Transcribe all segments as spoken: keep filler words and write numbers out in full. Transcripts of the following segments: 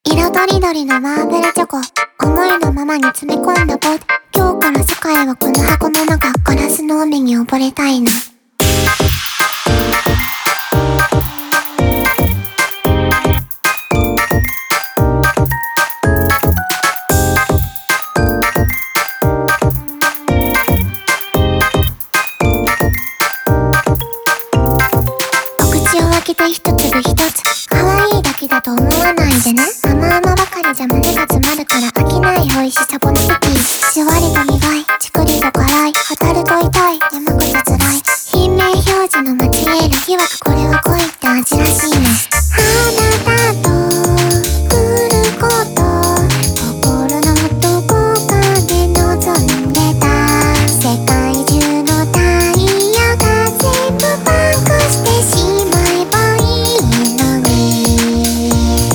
色とりどりのマーブルチョコ、思いのままに詰め込んだボート。今日から世界はこの箱の中、ガラスの海に溺れたいな。お口を開けて一粒一つ、可愛いだけだと思わないでね。甘々ばかりじゃ胸が詰まるから飽きない美味しさこの時期。しわりと苦い、ちくりと辛い、当たると痛い、山くて辛い。品名表示の間違える疑惑、これは恋って味らしいね。あなたと来ること、心のどこかで望んでた。世界中のタイヤが全部パンクしてしまえばいいのに。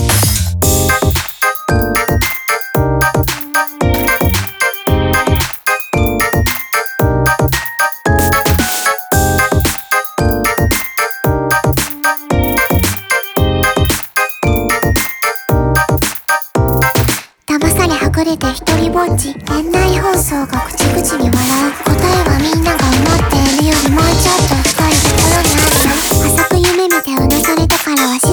騙されはぐれて一人ぼっち、現代放送が口々に笑う。答えはみんなが思っているよりもうちょっと深いところにあるよ。浅く夢見てうなされたからは